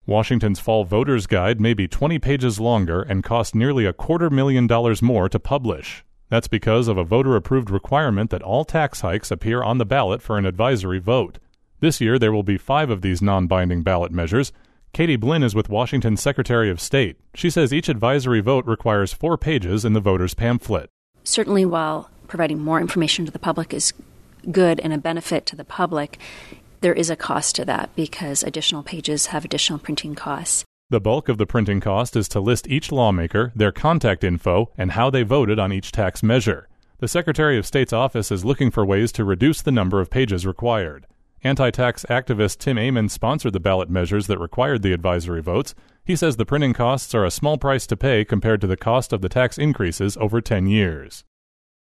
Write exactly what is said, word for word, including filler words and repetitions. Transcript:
Washington's Fall Voters Guide may be twenty pages longer and cost nearly a quarter million dollars more to publish. That's because of a voter-approved requirement that all tax hikes appear on the ballot for an advisory vote. This year, there will be five of these non-binding ballot measures. Katie Blinn is with Washington's Secretary of State. She says each advisory vote requires four pages in the voter's pamphlet. Certainly, while providing more information to the public is good and a benefit to the public, there is a cost to that because additional pages have additional printing costs. The bulk of the printing cost is to list each lawmaker, their contact info, and how they voted on each tax measure. The Secretary of State's office is looking for ways to reduce the number of pages required. Anti-tax activist Tim Amen sponsored the ballot measures that required the advisory votes. He says the printing costs are a small price to pay compared to the cost of the tax increases over ten years.